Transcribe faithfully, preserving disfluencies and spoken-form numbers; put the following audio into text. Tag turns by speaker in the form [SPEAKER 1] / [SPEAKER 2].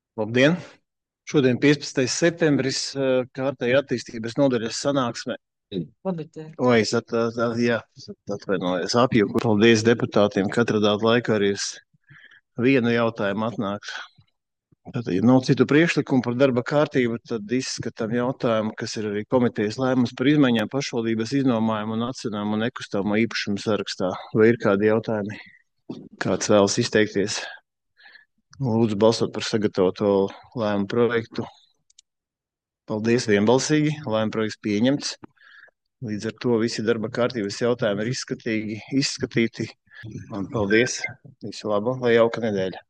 [SPEAKER 1] Labdien! Šodien piecpadsmitais septembris, eh, kārtēja attīstības nodaļas sanāksme.
[SPEAKER 2] Labdien.
[SPEAKER 1] Oi, es at, at, at, jā, es at- atvainojos apjuku. Paldies deputātiem, ka atradāt laiku arī uz vienu jautājumu atnākt. Tātad, ja nav citu priekšlikumu par darba kārtību, tad izskatām jautājumu, kas ir arī komitejas lēmums par izmaiņām pašvaldības iznomājumu un atcinājumu un nekustamo īpašumu sarakstā. Vai ir kādi jautājumi? Kāds vēlas izteikties? Lūdzu balsot par sagatavoto lēmumu projektu. Paldies, vienbalsīgi. Lēmuma projekts pieņemts. Līdz ar to visi darba kārtības jautājumi ir izskatīgi, izskatīti. Un paldies. Visu labu, lai jauka nedēļa.